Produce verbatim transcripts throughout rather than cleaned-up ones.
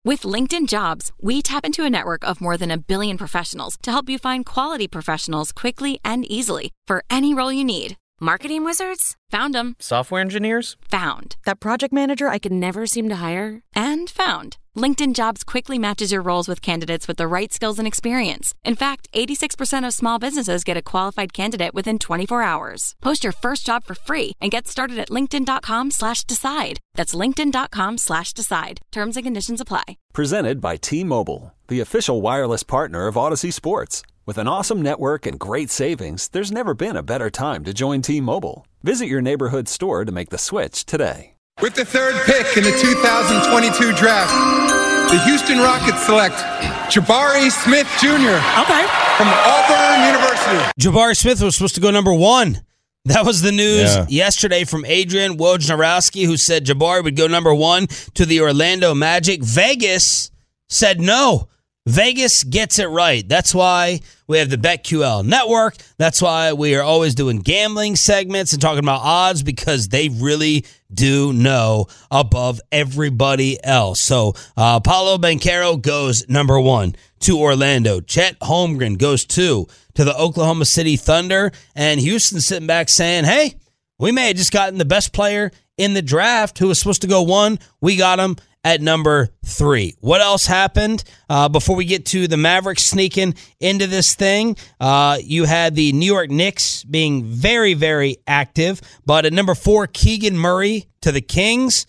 With LinkedIn Jobs, we tap into a network of more than a billion professionals to help you find quality professionals quickly and easily for any role you need. Marketing wizards? Found them. Software engineers? Found. That project manager I could never seem to hire? And found. LinkedIn Jobs quickly matches your roles with candidates with the right skills and experience. In fact, eighty-six percent of small businesses get a qualified candidate within twenty-four hours. Post your first job for free and get started at linkedin.com slash decide. That's linkedin.com slash decide. Terms and conditions apply. Presented by T-Mobile, the official wireless partner of Odyssey Sports. With an awesome network and great savings, there's never been a better time to join T-Mobile. Visit your neighborhood store to make the switch today. With the third pick in the two thousand twenty-two draft, the Houston Rockets select Jabari Smith Junior Okay. From Auburn University. Jabari Smith was supposed to go number one. That was the news Yeah. yesterday from Adrian Wojnarowski, who said Jabari would go number one to the Orlando Magic. Vegas said no. Vegas gets it right. That's why we have the BetQL network. That's why we are always doing gambling segments and talking about odds, because they really do know above everybody else. So uh, Paolo Banchero goes number one to Orlando. Chet Holmgren goes two to the Oklahoma City Thunder. And Houston sitting back saying, hey, we may have just gotten the best player in the draft who was supposed to go one. We got him at number three. What else happened uh, before we get to the Mavericks sneaking into this thing? Uh, you had the New York Knicks being very, very active. But at number four, Keegan Murray to the Kings.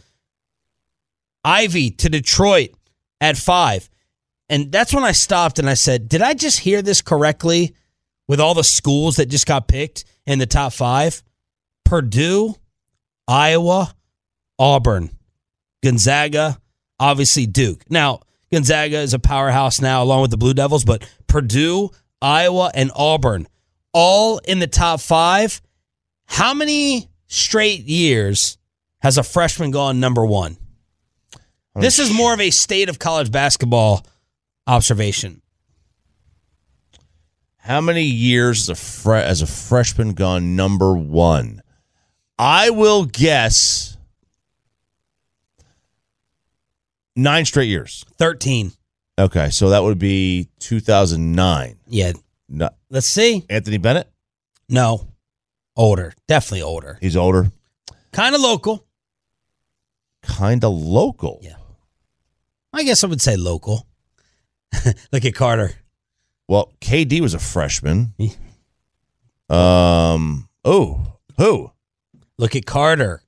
Ivy to Detroit at five. And that's when I stopped and I said, did I just hear this correctly with all the schools that just got picked in the top five? Purdue, Iowa, Auburn, Gonzaga, obviously Duke. Now, Gonzaga is a powerhouse now along with the Blue Devils, but Purdue, Iowa, and Auburn, all in the top five. How many straight years has a freshman gone number one? This is more of a state of college basketball observation. How many years as a, fre- as a freshman gone number one? I will guess nine straight years. thirteen. Okay, so that would be two thousand nine. Yeah. No, Let's see. Anthony Bennett? No. Older. Definitely older. He's older. Kind of local. Kind of local. Yeah. I guess I would say local. Look at Carter. Well, K D was a freshman. Yeah. Um. Oh, who? Look at Carter.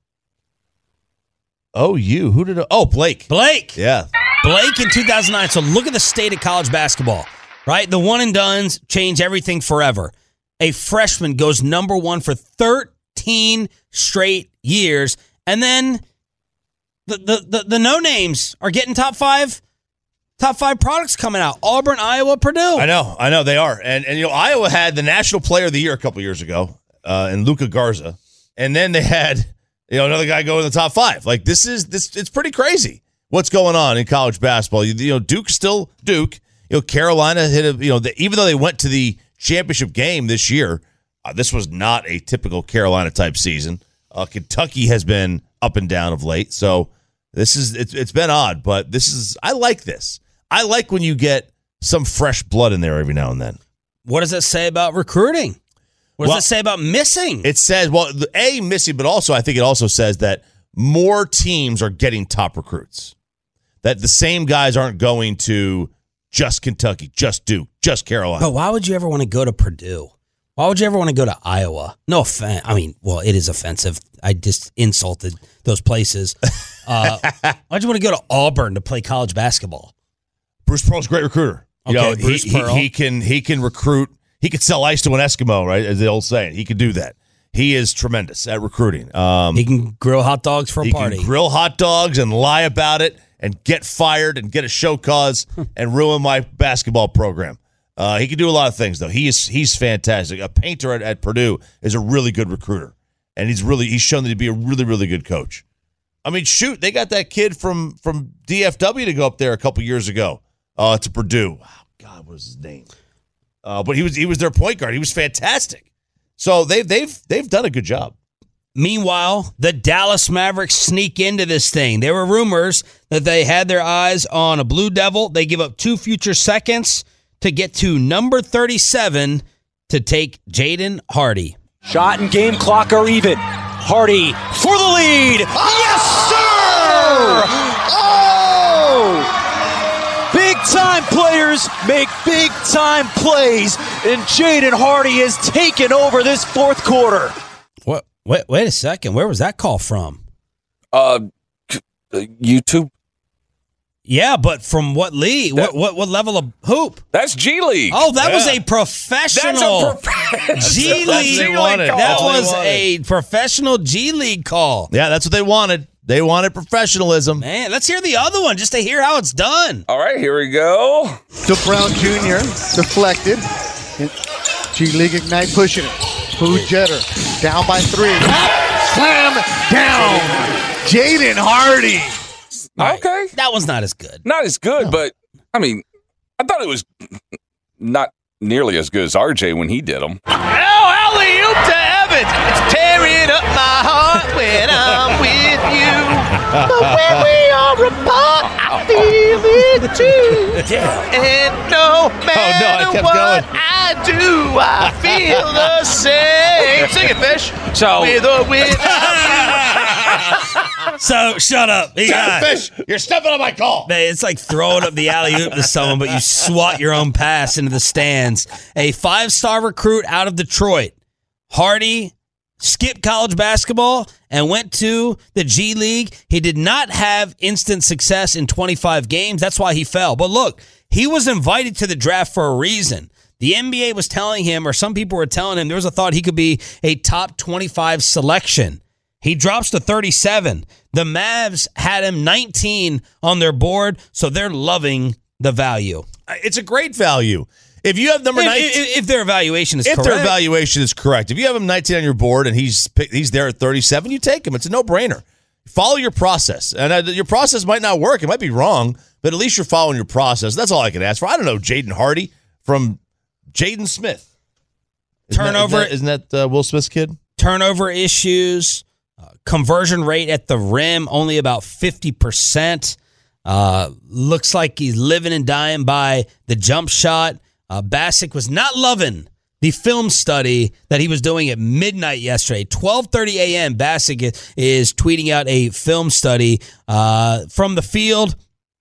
Oh, you. Who did? I, oh, Blake. Blake. Yeah. Blake in two thousand nine. So look at the state of college basketball, right? The one and dones change everything forever. A freshman goes number one for thirteen straight years, and then the the the, the no names are getting top five. Top five products coming out. Auburn, Iowa, Purdue. I know. I know they are. And, and you know, Iowa had the National Player of the Year a couple years ago uh, in Luka Garza. And then they had, you know, another guy go in the top five. Like, this is, this. it's pretty crazy what's going on in college basketball. You, you know, Duke's still Duke. You know, Carolina hit a, you know, the, even though they went to the championship game this year, uh, this was not a typical Carolina-type season. Uh, Kentucky has been up and down of late. So this is, it's, it's been odd, but this is, I like this. I like when you get some fresh blood in there every now and then. What does it say about recruiting? What does Well, it say about missing? It says, well, the A, missing, but also I think it also says that more teams are getting top recruits. That the same guys aren't going to just Kentucky, just Duke, just Carolina. But why would you ever want to go to Purdue? Why would you ever want to go to Iowa? No offense. I mean, well, it is offensive. I just insulted those places. Uh, why'd you want to go to Auburn to play college basketball? Bruce Pearl's a great recruiter. You Okay, know, Bruce he, Pearl. He, he can he can recruit. He can sell ice to an Eskimo, right? As the old saying. He can do that. He is tremendous at recruiting. Um, He can grill hot dogs for a he party. can grill hot dogs and lie about it and get fired and get a show cause and ruin my basketball program. Uh, he can do a lot of things, though. He is he's fantastic. A painter at, at Purdue is a really good recruiter, and he's really he's shown to be a really really good coach. I mean, shoot, they got that kid from from D F W to go up there a couple years ago. Uh, to Purdue. Wow, God, what was his name? Uh, but he was he was their point guard. He was fantastic. So they've they've they've done a good job. Meanwhile, the Dallas Mavericks sneak into this thing. There were rumors that they had their eyes on a Blue Devil. They give up two future seconds to get to number thirty-seven to take Jaden Hardy. Shot and game clock are even. Hardy for the lead. Yes, sir! Oh! Big-time players make big-time plays, and Jaden Hardy has taken over this fourth quarter. What? Wait, wait a second. Where was that call from? Uh, YouTube. Yeah, but from what league? That, what, what what level of hoop? That's G League. Oh, that yeah. was a professional That's a professional G League. That was a professional G League call. Yeah, that's what they wanted. They wanted professionalism. Man, let's hear the other one just to hear how it's done. All right, here we go. To Brown Junior deflected. G League Ignite pushing it. Food Jetter down by three. Slam down. Jaden Hardy. Right. Okay. That one's not as good. Not as good, no. But, I mean, I thought it was not nearly as good as R J when he did them. Oh, alley-oop to Evans. It's tearing up my heart when I'm with you. But when we are apart, I feel it too. Yeah. And no matter oh, no, I what going. I do, I feel the same. Sing it, Fish. So, with or without So, shut up. You got, Fish, you're stepping on my call. Man, it's like throwing up the alley-oop to someone, but you swat your own pass into the stands. A five-star recruit out of Detroit, Hardy, skipped college basketball and went to the G League. He did not have instant success in twenty-five games. That's why he fell. But look, he was invited to the draft for a reason. The N B A was telling him, or some people were telling him, there was a thought he could be a top twenty-five selection. He drops to thirty-seven. The Mavs had him nineteen on their board, so they're loving the value. It's a great value. If you have number if, nineteen, if, if their evaluation is if correct. their evaluation is correct, if you have him nineteen on your board and he's he's there at thirty-seven, you take him. It's a no-brainer. Follow your process, and uh, your process might not work. It might be wrong, but at least you're following your process. That's all I can ask for. I don't know Jaden Hardy from Jaden Smith. Isn't Turnover. That, isn't that, isn't that uh, Will Smith's kid? Turnover issues. Conversion rate at the rim, only about fifty percent. Uh, looks like he's living and dying by the jump shot. Uh, Bassick was not loving the film study that he was doing at midnight yesterday. twelve thirty a.m., Bassick is tweeting out a film study uh, from the field.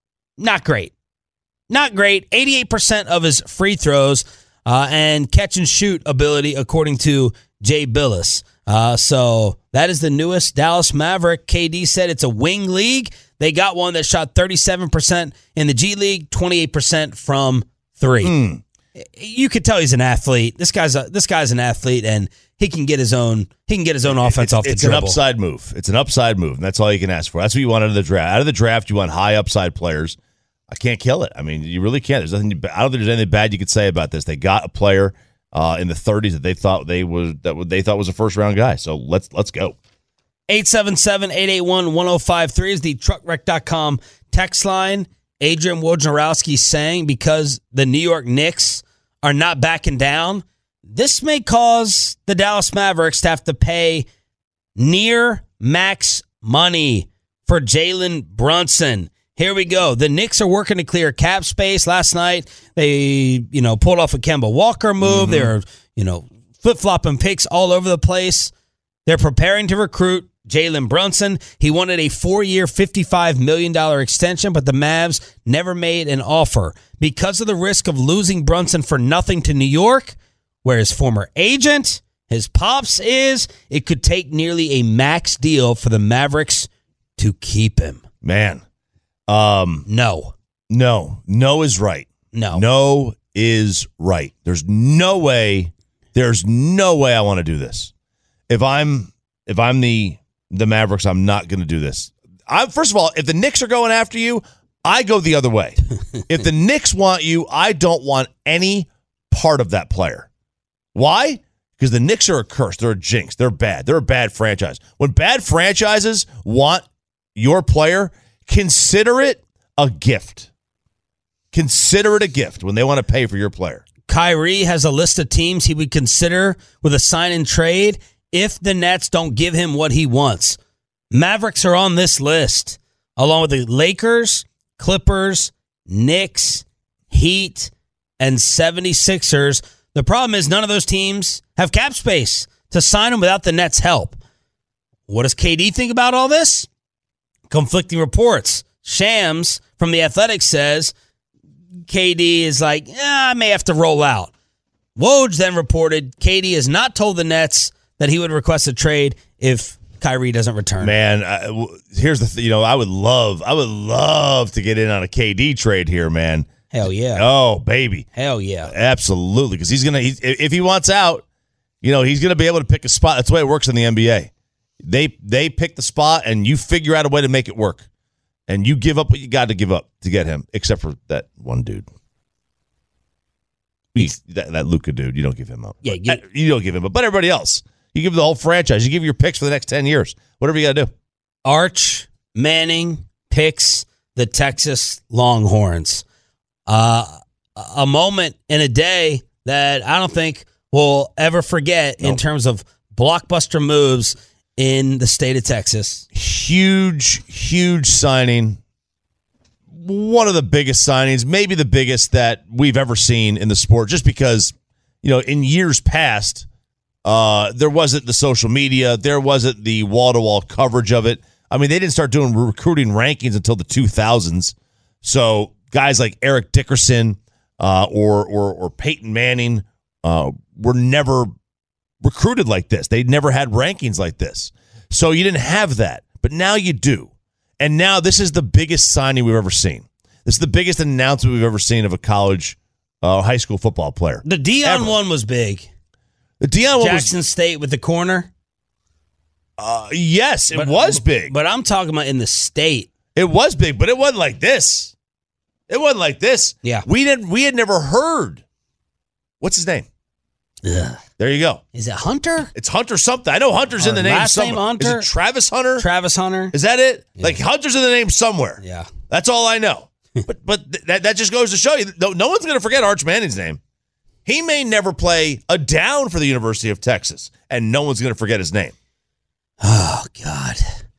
Not great. Not great. eighty-eight percent of his free throws uh, and catch and shoot ability, according to Jay Billis. Uh, so that is the newest Dallas Maverick. K D said it's a wing league. They got one that shot thirty-seven percent in the G League, twenty-eight percent from three. Mm. You could tell he's an athlete. This guy's a, this guy's an athlete, and he can get his own. He can get his own offense it, off the it's dribble. It's an upside move. It's an upside move, and that's all you can ask for. That's what you want out of the draft. Out of the draft, you want high upside players. I can't kill it. I mean, you really can't. There's nothing. I don't think there's anything bad you could say about this. They got a player uh, in the thirties that they thought they was that they thought was a first round guy. So let's let's go. eight seven seven, eight eight one, one oh five three is the truck wreck dot com text line. Adrian Wojnarowski saying because the New York Knicks are not backing down, this may cause the Dallas Mavericks to have to pay near max money for Jalen Brunson. Here we go. The Knicks are working to clear cap space. Last night, they, you know, pulled off a Kemba Walker move. Mm-hmm. They're, you know, flip-flopping picks all over the place. They're preparing to recruit Jalen Brunson. He wanted a four-year, fifty-five million dollars extension, but the Mavs never made an offer. Because of the risk of losing Brunson for nothing to New York, where his former agent, his pops is, it could take nearly a max deal for the Mavericks to keep him. Man. Um, no. No. No is right. No. No is right. There's no way, there's no way I want to do this. If I'm if I'm the the Mavericks, I'm not going to do this. I'm first of all, if the Knicks are going after you, I go the other way. If the Knicks want you, I don't want any part of that player. Why? Because the Knicks are a curse. They're a jinx. They're bad. They're a bad franchise. When bad franchises want your player, consider it a gift. Consider it a gift when they want to pay for your player. Kyrie has a list of teams he would consider with a sign and trade. if the Nets don't give him what he wants. Mavericks are on this list, along with the Lakers, Clippers, Knicks, Heat, and seventy-sixers. The problem is none of those teams have cap space to sign him without the Nets' help. What does K D think about all this? Conflicting reports. Shams from The Athletic says K D is like, eh, I may have to roll out. Woj then reported K D has not told the Nets that he would request a trade if Kyrie doesn't return. Man, I, w- here's the th- you know I would love I would love to get in on a K D trade here, man. Hell yeah. Oh baby. Hell yeah. Absolutely, because he's gonna he's, if he wants out, you know he's gonna be able to pick a spot. That's the way it works in the N B A. They they pick the spot and you figure out a way to make it work, and you give up what you got to give up to get him, except for that one dude. He's, that that Luka dude, you don't give him up. Yeah, you, you don't give him up, but everybody else. You give the whole franchise. You give your picks for the next ten years. Whatever you got to do. Arch Manning picks the Texas Longhorns. Uh, a moment in a day that I don't think we'll ever forget nope. in terms of blockbuster moves in the state of Texas. Huge, huge signing. One of the biggest signings, maybe the biggest that we've ever seen in the sport, just because, you know, in years past, Uh, there wasn't the social media. There wasn't the wall-to-wall coverage of it. I mean, they didn't start doing recruiting rankings until the two thousands. So guys like Eric Dickerson uh, or, or or Peyton Manning uh, were never recruited like this. They never had rankings like this. So you didn't have that. But now you do. And now this is the biggest signing we've ever seen. This is the biggest announcement we've ever seen of a college uh, high school football player. The Deion one was big. The Deion one Jackson was, State with the corner. Uh, yes, it but, was big. But I'm talking about in the state. It was big, but it wasn't like this. It wasn't like this. Yeah. We didn't we had never heard. What's his name? Ugh. There you go. Is it Hunter? It's Hunter something. I know Hunter's Or in the name last somewhere. name Hunter? Is it Travis Hunter? Travis Hunter. Is that it? Yeah. Like Hunter's in the name somewhere. Yeah. That's all I know. but but th- that that just goes to show you no, no one's going to forget Arch Manning's name. He may never play a down for the University of Texas, and no one's going to forget his name. Oh, God.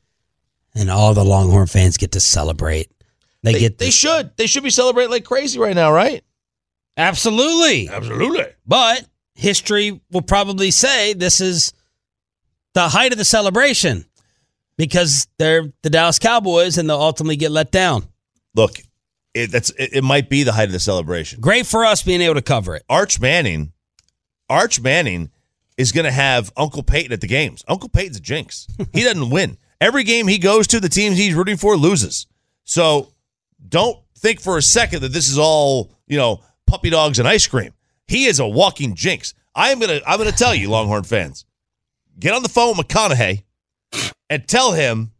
And all the Longhorn fans get to celebrate. They, They, get they the- should. They should be celebrating like crazy right now, right? Absolutely. Absolutely. But history will probably say this is the height of the celebration because they're the Dallas Cowboys and they'll ultimately get let down. Look, it, that's it, it might be the height of the celebration. Great for us being able to cover it. Arch Manning, Arch Manning is going to have Uncle Peyton at the games. Uncle Peyton's a jinx. He doesn't win. Every game he goes to, the team he's rooting for loses. So don't think for a second that this is all, you know, puppy dogs and ice cream. He is a walking jinx. I'm gonna I'm gonna tell you, Longhorn fans, get on the phone with McConaughey and tell him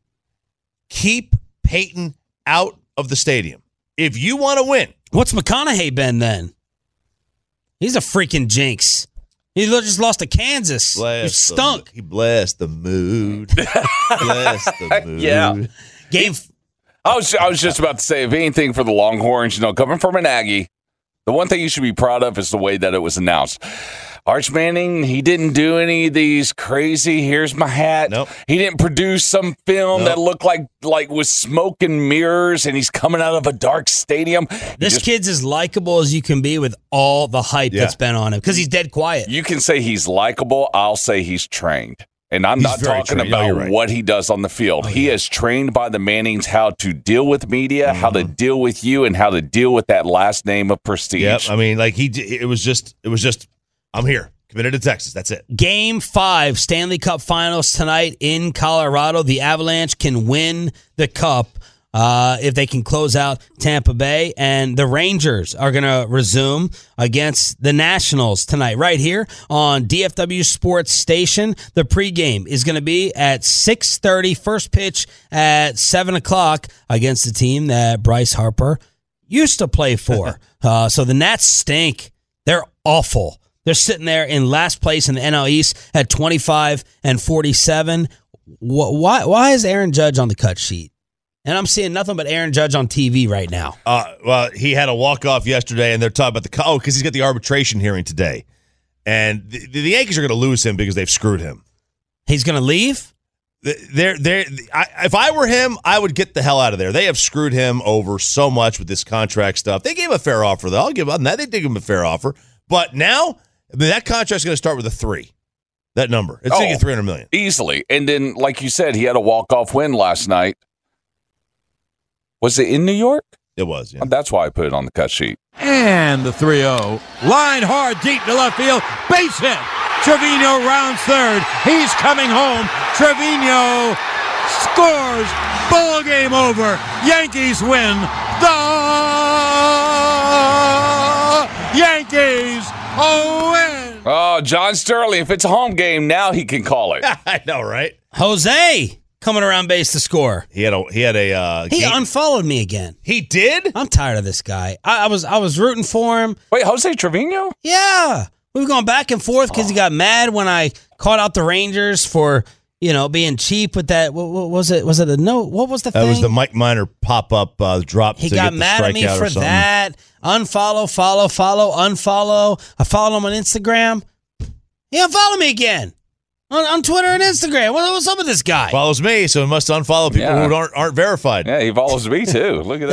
keep Peyton out of the stadium. If you want to win. What's McConaughey been then? He's a freaking jinx. He just lost to Kansas. He stunk. The, he blessed the mood. Blessed the mood. Yeah. Game. I was I was just about to say, if anything for the Longhorns, you know, coming from an Aggie, the one thing you should be proud of is the way that it was announced. Arch Manning, he didn't do any of these crazy, here's my hat. Nope. He didn't produce some film Nope. that looked like like with smoke and mirrors and he's coming out of a dark stadium. This just, kid's as likable as you can be with all the hype Yeah. that's been on him because he's dead quiet. You can say he's likable. I'll say he's trained. And I'm He's not very talking trained. No, about you're right. what he does on the field. Oh, he yeah. is trained by the Mannings how to deal with media, Mm-hmm. how to deal with you, and how to deal with that last name of prestige. Yep. I mean, like he, it was just, it was just, I'm here, committed to Texas. That's it. Game five, Stanley Cup Finals tonight in Colorado. The Avalanche can win the Cup uh, if they can close out Tampa Bay. And the Rangers are going to resume against the Nationals tonight, right here on D F W Sports Station. The pregame is going to be at six thirty, first pitch at seven o'clock against the team that Bryce Harper used to play for. uh, so the Nats stink. They're awful. They're sitting there in last place in the N L East at twenty-five and forty-seven. Why, why is Aaron Judge on the cut sheet? And I'm seeing nothing but Aaron Judge on T V right now. Uh, well, he had a walk-off yesterday, and they're talking about the, oh, because he's got the arbitration hearing today. And the, the Yankees are going to lose him because they've screwed him. He's going to leave? They're, they're, I, if I were him, I would get the hell out of there. They have screwed him over so much with this contract stuff. They gave him a fair offer, though. I'll give them that. They did give him a fair offer. But now, I mean, that contract's going to start with a three. That number. It's going to Oh, get three hundred million dollars. Easily. And then, like you said, he had a walk-off win last night. Was it in New York? It was, yeah. That's why I put it on the cut sheet. And the three oh. Line hard deep to left field. Base hit. Trevino rounds third. He's coming home. Trevino scores. Ball game over. Yankees win. The Yankees win. Oh, John Sterling, if it's a home game, now he can call it. I know, right? Jose coming around base to score. He had a he had a uh, He game. unfollowed me again. He did? I'm tired of this guy. I, I was I was rooting for him. Wait, Jose Trevino? Yeah. We were going back and forth because he got mad when I called out the Rangers for, you know, being cheap with that. What, what was it? Was it a no? What was the That thing? was the Mike Minor pop-up uh, drop He to got get the mad at me strikeout or for something. that. Unfollow, follow, follow, unfollow. I followed him on Instagram. He unfollowed me again on, on Twitter and Instagram. What, what's up with this guy? Follows me, so he must unfollow people Yeah. who aren't aren't verified. Yeah, he follows me, too. Look at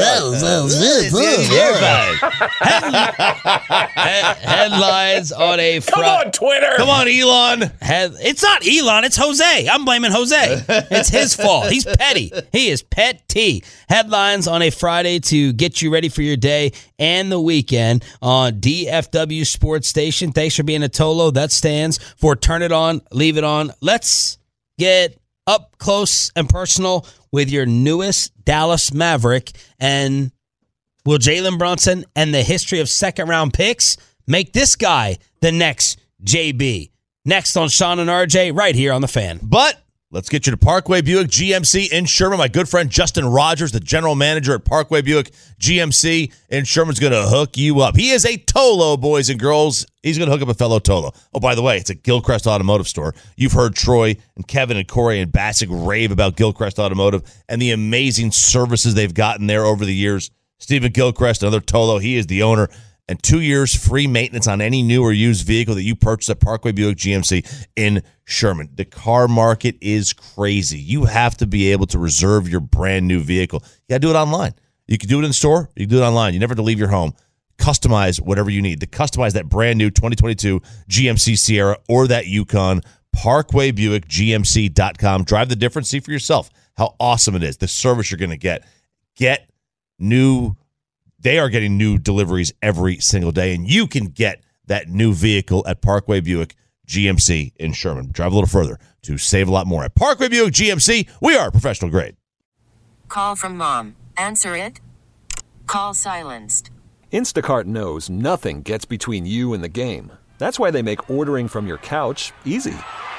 that. Head- headlines on a Come Fri- on, Twitter. Come on, Elon. Head- it's not Elon, it's Jose. I'm blaming Jose. It's his fault. He's petty. He is petty. Headlines on a Friday to get you ready for your day and the weekend on D F W Sports Station. Thanks for being a Tolo. That stands for Turn It On, Leave It On. Let's get up close and personal with your newest Dallas Maverick. And will Jalen Brunson and the history of second-round picks make this guy the next J B? Next on Sean and R J, right here on The Fan. But let's get you to Parkway Buick G M C in Sherman. My good friend Justin Rogers, the general manager at Parkway Buick G M C in Sherman, is going to hook you up. He is a Tolo, boys and girls. He's going to hook up a fellow Tolo. Oh, by the way, it's a Gilchrist Automotive store. You've heard Troy and Kevin and Corey and Bassick rave about Gilchrist Automotive and the amazing services they've gotten there over the years. Stephen Gilchrist, another Tolo. He is the owner. And two years free maintenance on any new or used vehicle that you purchase at Parkway Buick G M C in Sherman. The car market is crazy. You have to be able to reserve your brand new vehicle. You got to do it online. You can do it in store. You can do it online. You never have to leave your home. Customize whatever you need. To customize that brand new twenty twenty-two G M C Sierra or that Yukon, Parkway Buick G M C dot com. Drive the difference. See for yourself how awesome it is. The service you're going to get. Get new They are getting new deliveries every single day, and you can get that new vehicle at Parkway Buick G M C in Sherman. Drive a little further to save a lot more. At Parkway Buick G M C, we are professional grade. Call from mom. Answer it. Call silenced. Instacart knows nothing gets between you and the game. That's why they make ordering from your couch easy.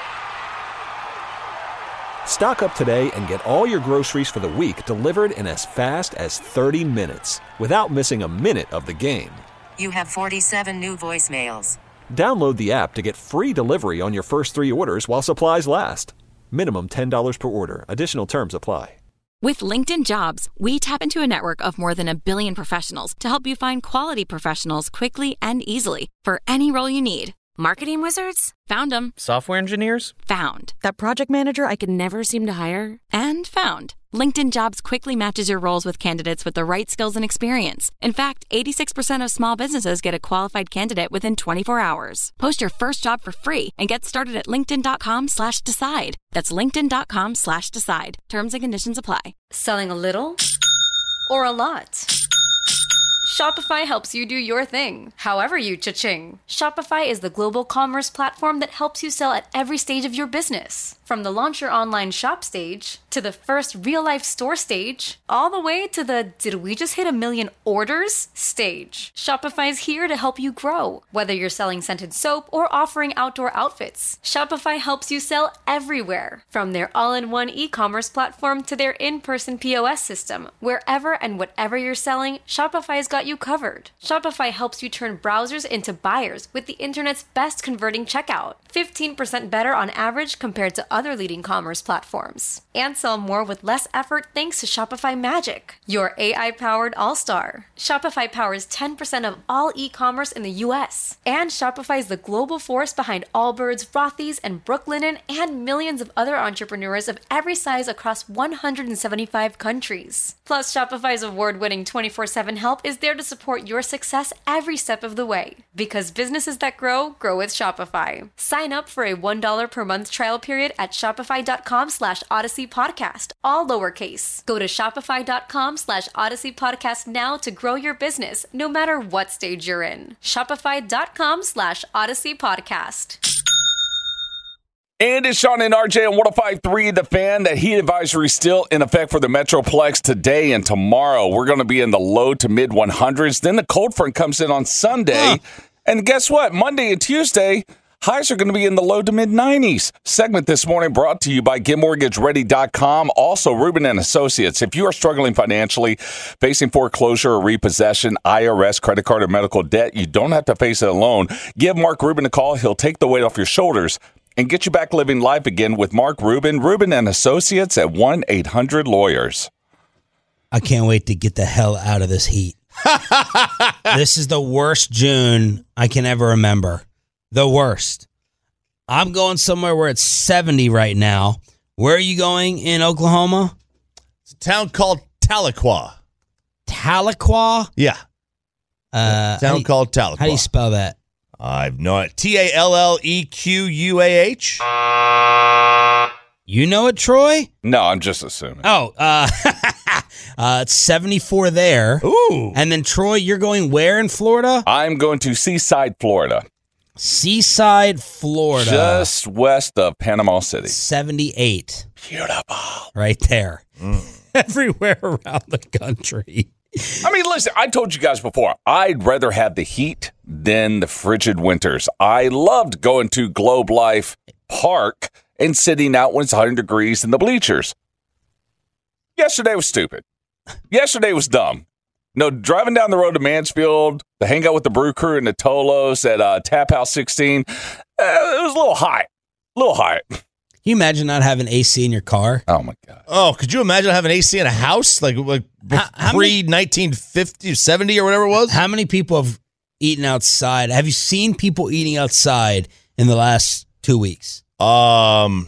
Stock up today and get all your groceries for the week delivered in as fast as thirty minutes without missing a minute of the game. You have forty-seven new voicemails. Download the app to get free delivery on your first three orders while supplies last. Minimum ten dollars per order. Additional terms apply. With LinkedIn Jobs, we tap into a network of more than a billion professionals to help you find quality professionals quickly and easily for any role you need. Marketing wizards? Found them. Software engineers? Found. That project manager I could never seem to hire? And found. LinkedIn Jobs quickly matches your roles with candidates with the right skills and experience. In fact, eighty-six percent of small businesses get a qualified candidate within twenty-four hours. Post your first job for free and get started at linkedin.com slash decide. That's linkedin.com slash decide. Terms and conditions apply. Selling a little or a lot? Shopify helps you do your thing, however you cha-ching. Shopify is the global commerce platform that helps you sell at every stage of your business. From the launch your online shop stage, to the first real-life store stage, all the way to the did we just hit a million orders stage. Shopify's here to help you grow. Whether you're selling scented soap or offering outdoor outfits, Shopify helps you sell everywhere. From their all-in-one e-commerce platform to their in-person P O S system, wherever and whatever you're selling, Shopify's got you covered. Shopify helps you turn browsers into buyers with the internet's best converting checkout. fifteen percent better on average compared to other leading commerce platforms. And sell more with less effort thanks to Shopify Magic, your A I-powered all-star. Shopify powers ten percent of all e-commerce in the U S. And Shopify is the global force behind Allbirds, Rothy's, and Brooklinen, and millions of other entrepreneurs of every size across one hundred seventy-five countries. Plus, Shopify's award-winning twenty-four seven help is there to support your success every step of the way. Because businesses that grow, grow with Shopify. Sign up for a one dollar per month trial period at shopify.com slash Odyssey Podcast, all lowercase. Go to shopify.com slash Odyssey Podcast now to grow your business, no matter what stage you're in. Shopify.com slash Odyssey Podcast. And it's Sean and R J on one oh five point three The Fan. That heat advisory still in effect for the Metroplex today and tomorrow. We're going to be in the low to mid one hundreds. Then the cold front comes in on Sunday. Huh. And guess what? Monday and Tuesday, highs are going to be in the low to mid nineties. Segment this morning brought to you by get mortgage ready dot com. Also, Rubin and Associates. If you are struggling financially, facing foreclosure or repossession, I R S, credit card, or medical debt, you don't have to face it alone. Give Mark Rubin a call. He'll take the weight off your shoulders and get you back living life again with Mark Rubin. Rubin and Associates at one eight hundred lawyers. I can't wait to get the hell out of this heat. This is the worst June I can ever remember. The worst. I'm going somewhere where it's seventy right now. Where are you going in Oklahoma? It's a town called Tahlequah. Tahlequah? Yeah. Uh, a town you, called Tahlequah. How do you spell that? I've no idea. T A L L E Q U A H. You know it, Troy? No, I'm just assuming. Oh, uh, uh, it's seventy-four there. Ooh. And then, Troy, you're going where in Florida? I'm going to Seaside, Florida. Seaside, Florida. Just west of Panama City. seventy-eight. Beautiful. Right there. Mm. Everywhere around the country. I mean, listen, I told you guys before, I'd rather have the heat than the frigid winters. I loved going to Globe Life Park and sitting out when it's one hundred degrees in the bleachers. Yesterday was stupid. Yesterday was dumb. No, driving down the road to Mansfield to hang out with the Brew Crew and the Tolos at uh, Tap House sixteen, uh, it was a little hot. A little hot. Can you imagine not having A C in your car? Oh, my God. Oh, could you imagine having A C in a house? Like, like pre nineteen fifty, seventy or whatever it was? How many people have eaten outside? Have you seen people eating outside in the last two weeks? Um,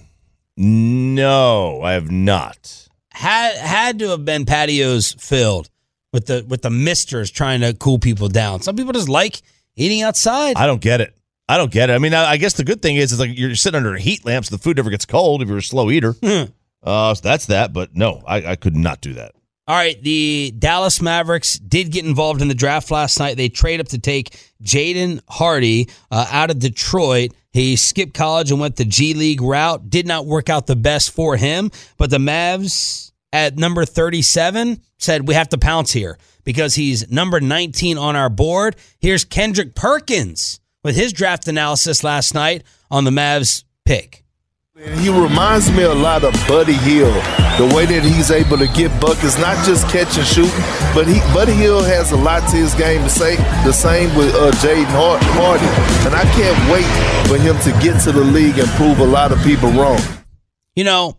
no, I have not. Had had to have been patios filled with the with the misters trying to cool people down. Some people just like eating outside. I don't get it. I don't get it. I mean, I, I guess the good thing is, it's like you're sitting under a heat lamp, so the food never gets cold if you're a slow eater. uh, so that's that. But no, I, I could not do that. All right, the Dallas Mavericks did get involved in the draft last night. They trade up to take Jaden Hardy uh, out of Detroit. He skipped college and went the G League route. Did not work out the best for him. But the Mavs at number thirty-seven said, we have to pounce here because he's number nineteen on our board. Here's Kendrick Perkins with his draft analysis last night on the Mavs pick. He reminds me a lot of Buddy Hield. The way that he's able to get buckets, not just catch and shoot, but he Buddy Hield has a lot to his game to say. The same with uh, Jaden Hardy. And I can't wait for him to get to the league and prove a lot of people wrong. You know,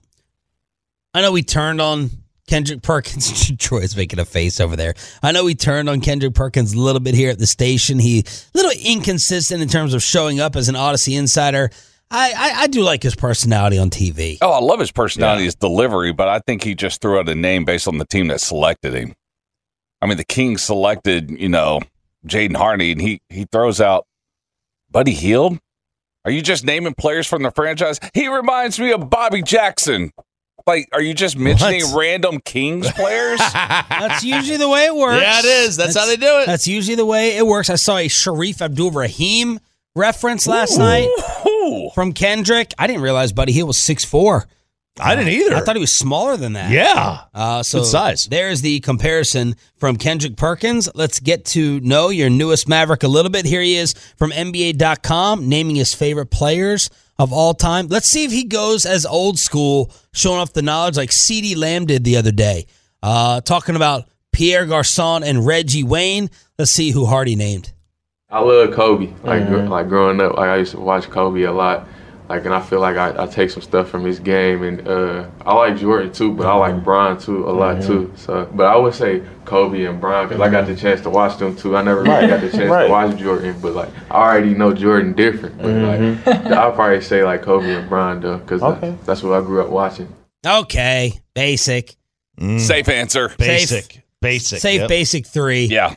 I know we turned on Kendrick Perkins. Troy's making a face over there. I know we turned on Kendrick Perkins a little bit here at the station. He a little inconsistent in terms of showing up as an Odyssey insider. I, I, I do like his personality on T V. Oh, I love his personality, yeah. His delivery, but I think he just threw out a name based on the team that selected him. I mean, the Kings selected, you know, Jaden Hardy, and he, he throws out Buddy Hield. Are you just naming players from the franchise? He reminds me of Bobby Jackson. Like, are you just mentioning what? Random Kings players? That's usually the way it works. Yeah, it is. That's, that's how they do it. That's usually the way it works. I saw a Sharif Abdul-Rahim reference last Ooh. night from Kendrick. I didn't realize Buddy Hield was six foot four. I didn't either. I thought he was smaller than that. Yeah. Uh, so good size. There's the comparison from Kendrick Perkins. Let's get to know your newest Maverick a little bit. Here he is from N B A dot com, naming his favorite players of all time. Let's see if he goes as old school, showing off the knowledge like CeeDee Lamb did the other day. Uh, talking about Pierre Garçon and Reggie Wayne. Let's see who Hardy named. I love Kobe. Like mm-hmm. like growing up, like I used to watch Kobe a lot. Like, and I feel like I, I take some stuff from his game, and uh, I like Jordan too, but I like Bron too a lot Mm-hmm. too. So, but I would say Kobe and Bron because I got the chance to watch them too. I never Right. really got the chance Right. to watch Jordan, but like I already know Jordan different. But Mhm. like I'll probably say like Kobe and Bron though, because Okay. that's what I grew up watching. Okay, basic. Safe answer. Basic. Safe. Basic. Safe yep. basic three. Yeah.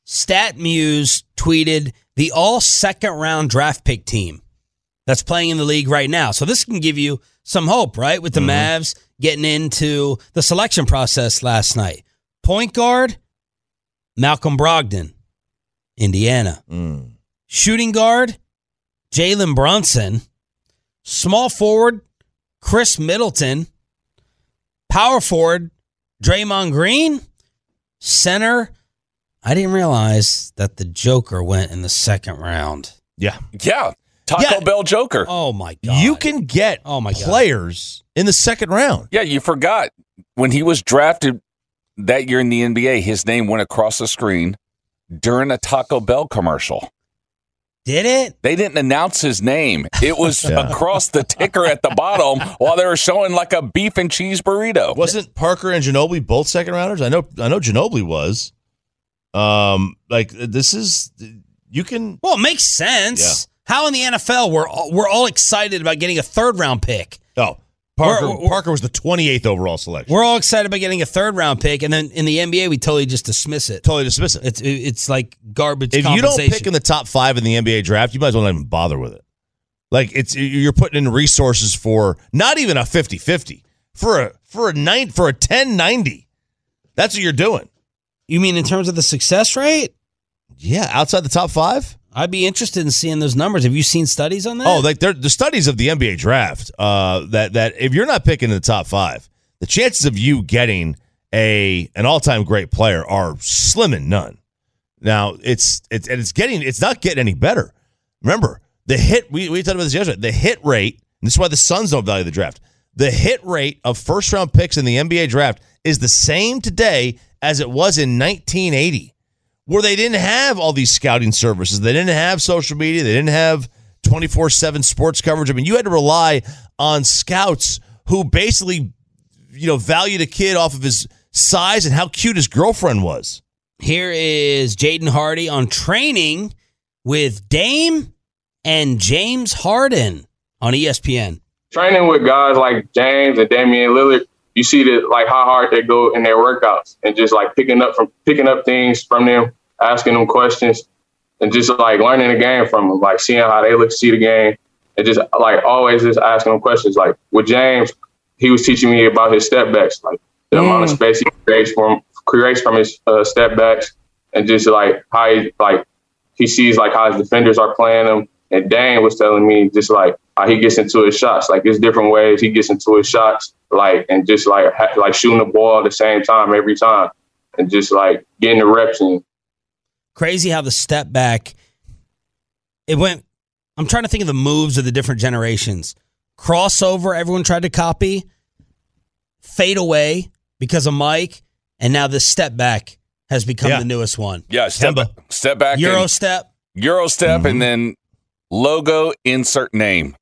StatMuse tweeted the all second round draft pick team that's playing in the league right now. So this can give you some hope, right? With the Mm-hmm. Mavs getting into the selection process last night. Point guard, Malcolm Brogdon, Indiana. Mm. Shooting guard, Jalen Brunson. Small forward, Chris Middleton. Power forward, Draymond Green. Center, I didn't realize that the Joker went in the second round. Yeah. Yeah. Taco Yeah. Bell Joker. Oh, my God. You can get Oh, my God. players in the second round. Yeah, you forgot. When he was drafted that year in the N B A, his name went across the screen during a Taco Bell commercial. Did it? They didn't announce his name. It was Yeah. across the ticker at the bottom while they were showing like a beef and cheese burrito. Wasn't Parker and Ginobili both second rounders? I know I know Ginobili was. Um like this is you can Well, it makes sense. Yeah. How in the N F L we're all, we're all excited about getting a third round pick? Oh, Parker We're- we're- Parker was the twenty-eighth overall selection. We're all excited about getting a third round pick, and then in the N B A we totally just dismiss it. Totally dismiss it. It's it's like garbage. If you don't compensation. pick in the top five in the N B A draft, you might as well not even bother with it. Like it's you're putting in resources for not even a fifty-fifty, for a for a nine for a ten ninety. That's what you're doing. You mean in terms of the success rate? Yeah, outside the top five. I'd be interested in seeing those numbers. Have you seen studies on that? Oh, like they're, the studies of the N B A draft. Uh, that that if you're not picking in the top five, the chances of you getting a an all time great player are slim and none. Now it's it's and it's getting it's not getting any better. Remember the hit we we talked about this yesterday. The hit rate. And this is why the Suns don't value the draft. The hit rate of first round picks in the N B A draft is the same today as it was in nineteen eighty. Where they didn't have all these scouting services. They didn't have social media. They didn't have twenty-four seven sports coverage. I mean, you had to rely on scouts who basically, you know, valued a kid off of his size and how cute his girlfriend was. Here is Jaden Hardy on training with Dame and James Harden on E S P N. Training with guys like James and Damian Lillard, you see that like how hard they go in their workouts and just like picking up from picking up things from them, asking them questions, and just like learning the game from them, like seeing how they look, see the game, and just like always just asking them questions. Like with James, he was teaching me about his step backs, like the mm. amount of space he creates from creates from his uh, step backs, and just like how he like he sees like how his defenders are playing them. And Dane was telling me just like how he gets into his shots, like there's different ways he gets into his shots, like and just like ha- like shooting the ball at the same time every time, and just like getting the reps in. Crazy how the step back, it went, I'm trying to think of the moves of the different generations. Crossover, everyone tried to copy. Fade away because of Mike. And now the step back has become Yeah. the newest one. Yeah, step, Kemba. step back. Euro and- step. Euro step, Mm-hmm. and then logo insert name.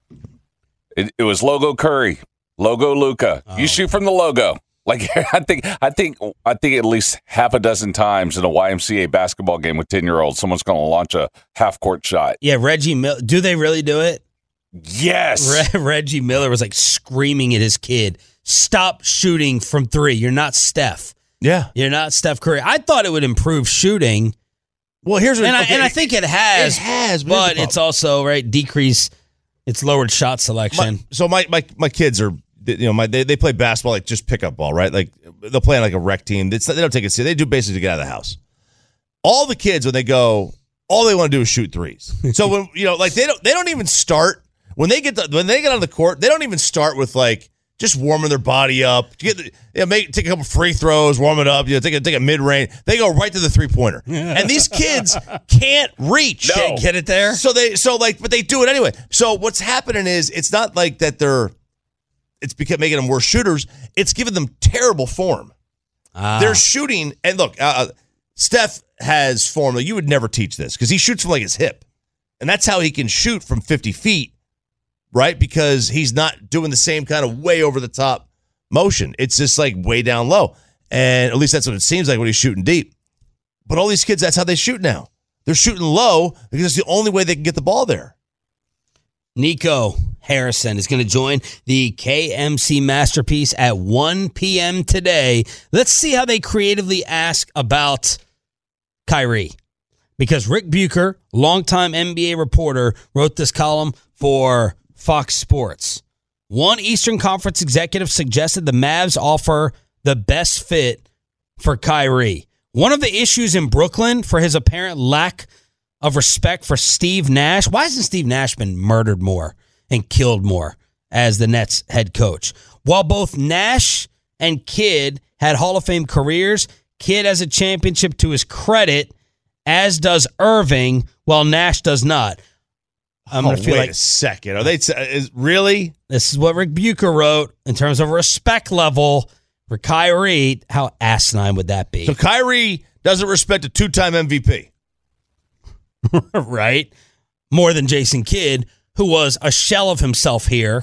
It, it was logo Curry, logo Luca. Oh. You shoot from the logo. Like I think, I think, I think at least half a dozen times in a Y M C A basketball game with ten year olds, someone's going to launch a half court shot. Yeah, Reggie Miller. Do they really do it? Yes. Re- Reggie Miller was like screaming at his kid, stop shooting from three. You're not Steph. Yeah. You're not Steph Curry. I thought it would improve shooting. Well, here's what, And, okay, I, and I think it has. It has, but, but here's the it's also, right, decrease. It's lowered shot My- selection. so my, my my kids are you know my they, they play basketball like just pickup ball, right? Like they'll play on like a rec team. It's, they don't take it serious. They do basically to get out of the house. All the kids when they go, all they want to do is shoot threes. So when you know like they don't they don't even start when they get the, when they get on the court. They don't even start with like just warming their body up. Get the, you know, make take a couple free throws, warm it up. You know, take a take a mid range. They go right to the three pointer, and these kids can't reach. No. Can't get it there. So they so like, but they do it anyway. So what's happening is it's not like that they're it's because making them worse shooters. It's giving them terrible form. Ah. They're shooting, and look, uh, Steph has form. Like, you would never teach this because he shoots from like his hip, and that's how he can shoot from fifty feet. right? Because he's not doing the same kind of way over the top motion. It's just like way down low. And at least that's what it seems like when he's shooting deep. But all these kids, that's how they shoot now. They're shooting low because it's the only way they can get the ball there. Nico Harrison is going to join the K M C Masterpiece at one p.m. today. Let's see how they creatively ask about Kyrie. Because Rick Bucher, longtime N B A reporter, wrote this column for Fox Sports. One Eastern Conference executive suggested the Mavs offer the best fit for Kyrie. One of the issues in Brooklyn for his apparent lack of respect for Steve Nash. Why hasn't Steve Nash been murdered more and killed more as the Nets head coach? While both Nash and Kidd had Hall of Fame careers, Kidd has a championship to his credit, as does Irving, while Nash does not. I'm oh, gonna feel wait like a second. Are they is really? This is what Rick Bucher wrote in terms of respect level for Kyrie. How asinine would that be? So Kyrie doesn't respect a two-time M V P. Right? More than Jason Kidd, who was a shell of himself here.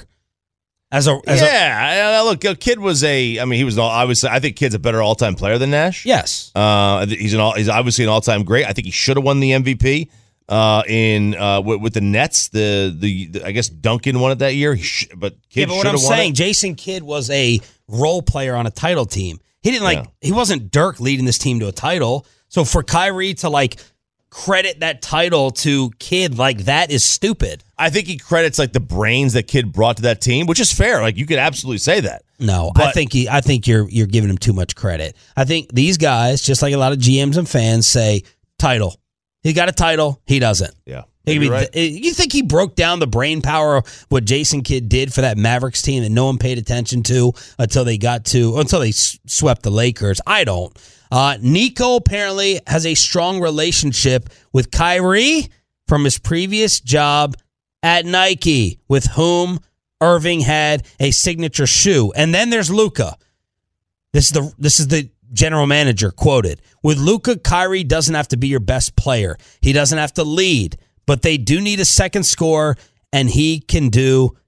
As a as yeah, a, look, Kidd was a. I mean, he was an all. I was. I think Kidd's a better all-time player than Nash. Yes, uh, he's an all. He's obviously an all-time great. I think he should have won the M V P uh, in uh, with, with the Nets. The, the the I guess Duncan won it that year. He sh- but Kidd yeah, but what I'm won saying, it. Jason Kidd was a role player on a title team. He didn't like. Yeah. He wasn't Dirk leading this team to a title. So for Kyrie to like credit that title to Kidd like that is stupid. I think he credits like the brains that Kidd brought to that team, which is fair. Like you could absolutely say that. No, but, I think he, I think you're you're giving him too much credit. I think these guys, just like a lot of G Ms and fans, say title. He got a title. He doesn't. Yeah. He, be, right. You think he broke down the brain power of what Jason Kidd did for that Mavericks team that no one paid attention to until they got to until they swept the Lakers? I don't. Uh, Nico apparently has a strong relationship with Kyrie from his previous job at Nike, with whom Irving had a signature shoe. And then there's Luka. This is the this is the general manager quoted. With Luka, Kyrie doesn't have to be your best player. He doesn't have to lead, but they do need a second scorer, and he can do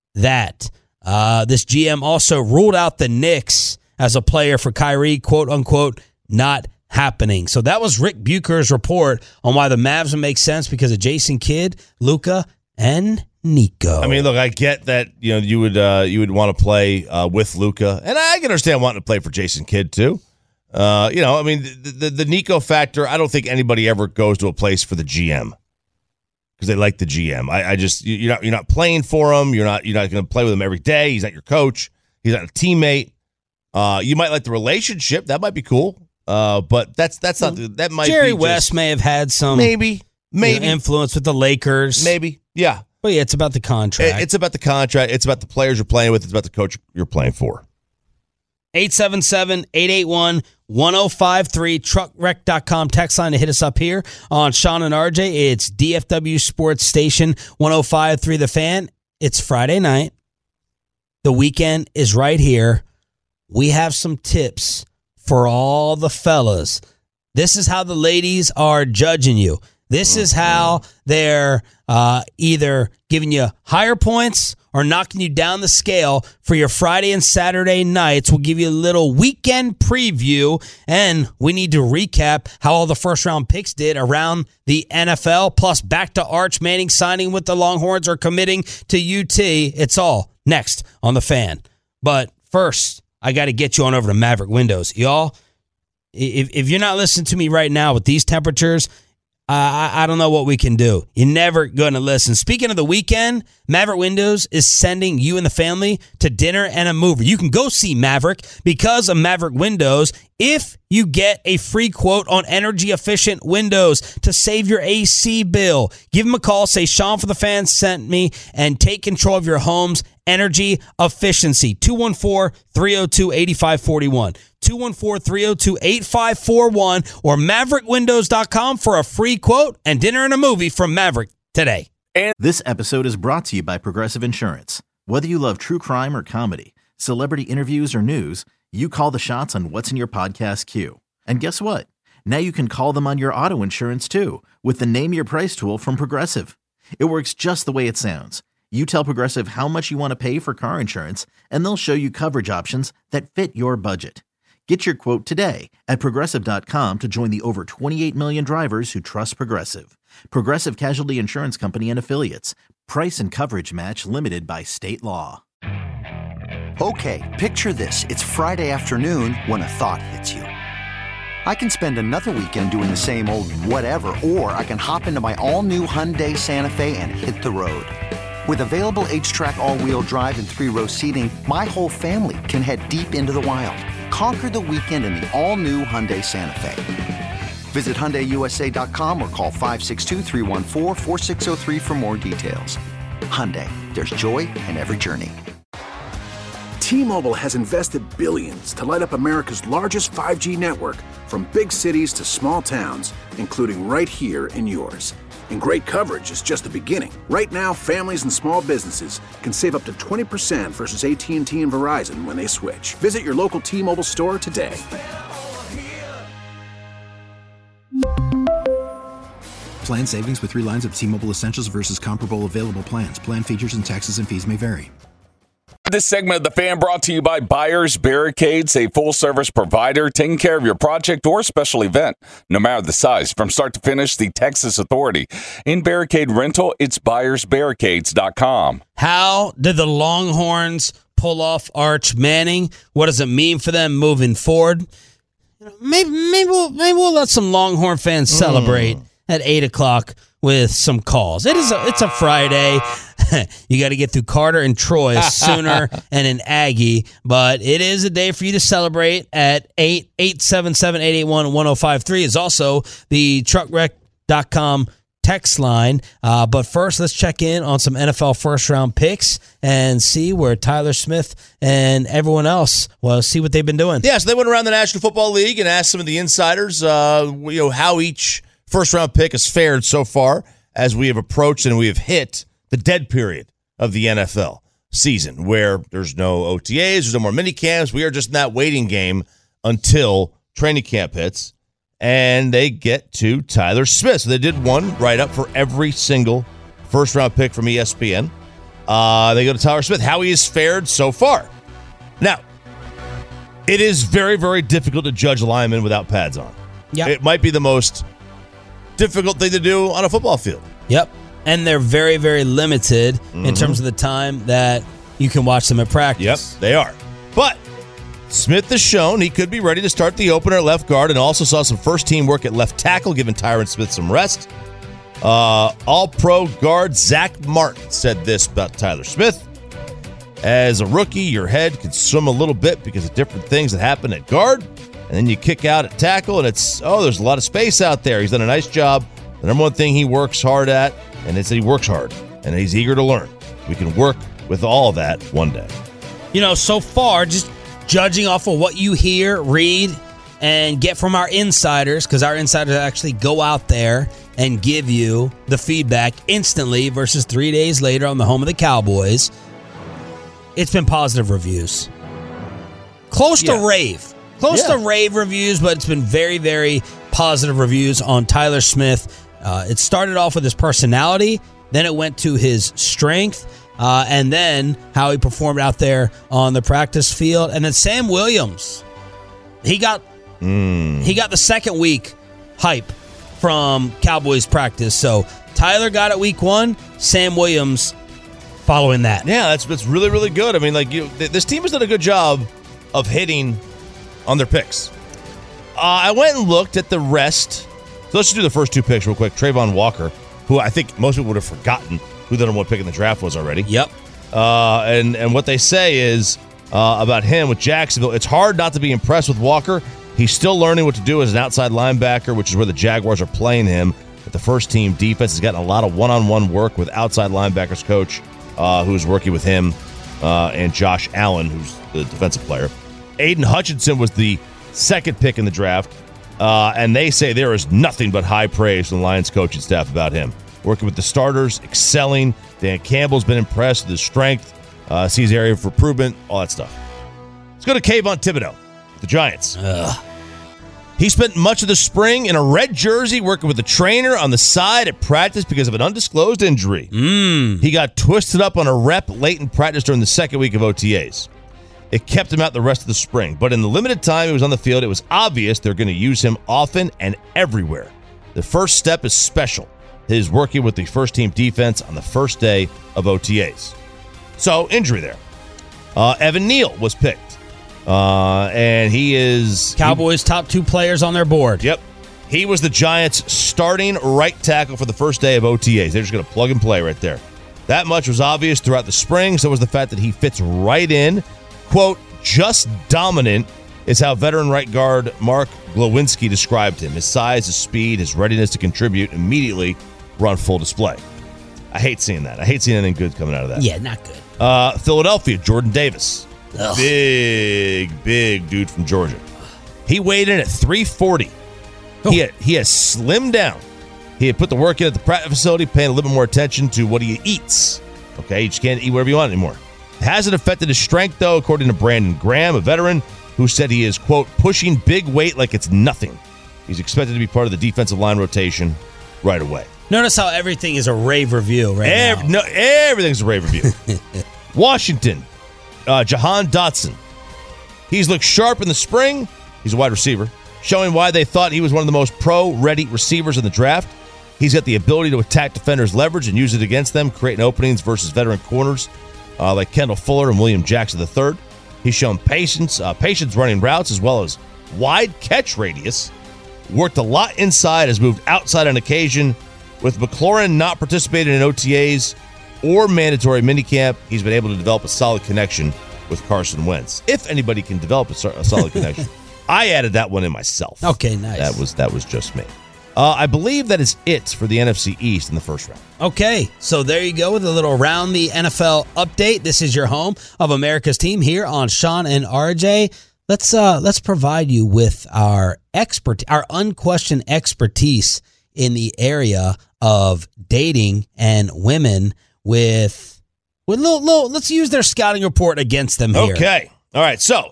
that. Uh, this G M also ruled out the Knicks as a player for Kyrie, quote unquote, not happening. So that was Rick Bucher's report on why the Mavs would make sense because of Jason Kidd, Luka, and Nico. I mean, look, I get that you know you would uh, you would want to play uh, with Luka, and I can understand wanting to play for Jason Kidd too. Uh, you know, I mean, the, the the Nico factor. I don't think anybody ever goes to a place for the G M because they like the G M. I, I just you're not you're not playing for him. You're not you're not going to play with him every day. He's not your coach. He's not a teammate. Uh, you might like the relationship. That might be cool. Uh, but that's that's not that might Jerry be West just, may have had some maybe maybe you know, influence with the Lakers. Maybe yeah. But yeah, it's about the contract. It's about the contract. It's about the players you're playing with. It's about the coach you're playing for. eight seven seven, eight eight one, one oh five three, truck wreck dot com text line to hit us up here on Sean and R J. It's D F W Sports Station one oh five point three The Fan. It's Friday night. The weekend is right here. We have some tips for all the fellas. This is how the ladies are judging you. This is how they're uh, either giving you higher points or knocking you down the scale for your Friday and Saturday nights. We'll give you a little weekend preview, and we need to recap how all the first-round picks did around the N F L, plus back to Arch Manning signing with the Longhorns or committing to U T. It's all next on The Fan. But first, I got to get you on over to Maverick Windows. Y'all, if, if you're not listening to me right now with these temperatures, Uh, I, I don't know what we can do. You're never going to listen. Speaking of the weekend, Maverick Windows is sending you and the family to dinner and a movie. You can go see Maverick because of Maverick Windows if you get a free quote on energy-efficient windows to save your A C bill. Give them a call. Say, Sean for the Fan sent me, and take control of your home's energy efficiency. two one four, three oh two, eight five four one. two one four, three oh two, eight five four one or maverick windows dot com for a free quote and dinner and a movie from Maverick today. And this episode is brought to you by Progressive Insurance. Whether you love true crime or comedy, celebrity interviews or news, you call the shots on what's in your podcast queue. And guess what? Now you can call them on your auto insurance too with the Name Your Price tool from Progressive. It works just the way it sounds. You tell Progressive how much you want to pay for car insurance, and they'll show you coverage options that fit your budget. Get your quote today at Progressive dot com to join the over twenty-eight million drivers who trust Progressive. Progressive Casualty Insurance Company and Affiliates. Price and coverage match limited by state law. Okay, picture this. It's Friday afternoon when a thought hits you. I can spend another weekend doing the same old whatever, or I can hop into my all-new Hyundai Santa Fe and hit the road. With available H-Track all-wheel drive and three-row seating, my whole family can head deep into the wild. Conquer the weekend in the all-new Hyundai Santa Fe. Visit Hyundai U S A dot com or call five six two, three one four, four six zero three for more details. Hyundai, there's joy in every journey. T-Mobile has invested billions to light up America's largest five G network, from big cities to small towns, including right here in yours. And great coverage is just the beginning. Right now, families and small businesses can save up to twenty percent versus A T and T and Verizon when they switch. Visit your local T-Mobile store today. Plan savings with three lines of T-Mobile Essentials versus comparable available plans. Plan features and taxes and fees may vary. This segment of The Fan brought to you by Buyers Barricades, a full-service provider taking care of your project or special event, no matter the size. From start to finish, the Texas Authority. In Barricade Rental, it's buyers barricades dot com. How did the Longhorns pull off Arch Manning? What does it mean for them moving forward? Maybe, maybe, we'll, maybe we'll let some Longhorn fans celebrate mm. at eight o'clock with some calls. It is a, it's a Friday. You got to get through Carter and Troy, a Sooner and an Aggie, but it is a day for you to celebrate at eight eight seven seven, eight eight one, one oh five three is also the truck wreck dot com text line. Uh, but first, let's check in on some N F L first-round picks and see where Tyler Smith and everyone else, well, see what they've been doing. Yeah, so they went around the National Football League and asked some of the insiders uh, you know, how each first-round pick has fared so far as we have approached and we have hit the dead period of the N F L season, where there's no O T As, there's no more mini camps. We are just in that waiting game until training camp hits, and they get to Tyler Smith. So they did one write-up for every single first-round pick from E S P N. Uh, they go to Tyler Smith, how he has fared so far. Now, it is very, very difficult to judge linemen without pads on. Yep. It might be the most difficult thing to do on a football field. Yep. And they're very, very limited mm-hmm. in terms of the time that you can watch them at practice. Yep, they are. But Smith has shown he could be ready to start the opener at left guard, and also saw some first-team work at left tackle, giving Tyron Smith some rest. Uh, all-pro guard Zach Martin said this about Tyler Smith. As a rookie, your head can swim a little bit because of different things that happen at guard, and then you kick out at tackle, and it's, oh, there's a lot of space out there. He's done a nice job. The number one thing he works hard at, and it's that he works hard, and he's eager to learn. We can work with all of that one day. You know, so far, just judging off of what you hear, read, and get from our insiders, because our insiders actually go out there and give you the feedback instantly versus three days later on the home of the Cowboys, it's been positive reviews. Close yeah. to rave. Close yeah. to rave reviews, but it's been very, very positive reviews on Tyler Smith. Uh, it started off with his personality, then it went to his strength, uh, and then how he performed out there on the practice field. And then Sam Williams, he got mm. he got the second week hype from Cowboys practice. So Tyler got it week one, Sam Williams following that. Yeah, that's that's really, really good. I mean, like you, th- this team has done a good job of hitting on their picks. Uh, I went and looked at the rest. So let's just do the first two picks real quick. Trayvon Walker, who I think most people would have forgotten who the number one pick in the draft was already. Yep. Uh, and, and what they say is uh, about him with Jacksonville, it's hard not to be impressed with Walker. He's still learning what to do as an outside linebacker, which is where the Jaguars are playing him. But the first team defense has gotten a lot of one-on-one work with outside linebackers coach uh, who's working with him uh, and Josh Allen, who's the defensive player. Aiden Hutchinson was the second pick in the draft. Uh, and they say there is nothing but high praise from the Lions coaching staff about him. Working with the starters, excelling. Dan Campbell's been impressed with his strength, uh, sees area for improvement, all that stuff. Let's go to Kayvon Thibodeau, the Giants. Ugh. He spent much of the spring in a red jersey working with the trainer on the side at practice because of an undisclosed injury. Mm. He got twisted up on a rep late in practice during the second week of O T As. It kept him out the rest of the spring, but in the limited time he was on the field, it was obvious they're going to use him often and everywhere. The first step is special. His working with the first-team defense on the first day of O T As. So, injury there. Uh, Evan Neal was picked. Uh, and he is... Cowboys' top two players on their board. Yep. He was the Giants' starting right tackle for the first day of O T As. They're just going to plug and play right there. That much was obvious throughout the spring. So was the fact that he fits right in. Quote, just dominant is how veteran right guard Mark Glowinski described him. His size, his speed, his readiness to contribute immediately were on full display. I hate seeing that. I hate seeing anything good coming out of that. Yeah, not good. Uh, Philadelphia, Jordan Davis. Ugh. Big, big dude from Georgia. He weighed in at three forty. Oh. He, had, he has slimmed down. He had put the work in at the practice facility, paying a little bit more attention to what he eats. Okay, you just can't eat whatever you want anymore. Hasn't affected his strength, though, according to Brandon Graham, a veteran who said he is, quote, pushing big weight like it's nothing. He's expected to be part of the defensive line rotation right away. Notice how everything is a rave review right Every, now. No, everything's a rave review. Washington, uh, Jahan Dotson. He's looked sharp in the spring. He's a wide receiver, showing why they thought he was one of the most pro-ready receivers in the draft. He's got the ability to attack defenders' leverage and use it against them, creating openings versus veteran corners uh, like Kendall Fuller and William Jackson the third. He's shown patience, uh, patience running routes as well as wide catch radius. Worked a lot inside, has moved outside on occasion. With McLaurin not participating in O T As or mandatory minicamp, he's been able to develop a solid connection with Carson Wentz. If anybody can develop a, a solid connection. I added that one in myself. Okay, nice. That was that was just me. Uh, I believe that is it for the N F C East in the first round. Okay, so there you go with a little Round the N F L update. This is your home of America's team here on Sean and R J. Let's uh, let's provide you with our expert, our unquestioned expertise in the area of dating and women with with little, little let's use their scouting report against them here. Okay. All right. So